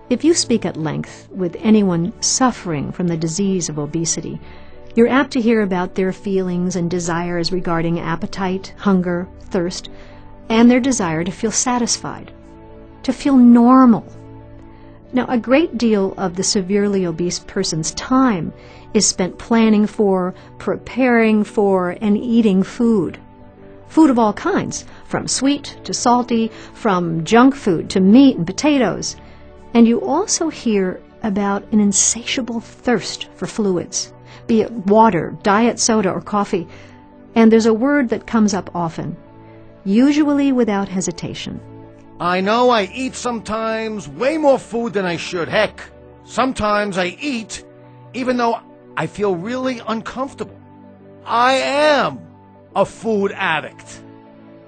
If you speak at length with anyone suffering from the disease of obesity, you're apt to hear about their feelings and desires regarding appetite, hunger, thirst, and their desire to feel satisfied, to feel normal. Now, a great deal of the severely obese person's time is spent planning for, preparing for, and eating food. Food of all kinds, from sweet to salty, from junk food to meat and potatoes. And you also hear about an insatiable thirst for fluids, be it water, diet soda, or coffee. And there's a word that comes up often, usually without hesitation. I know I eat sometimes way more food than I should. Heck, sometimes I eat even though I feel really uncomfortable. I am a food addict.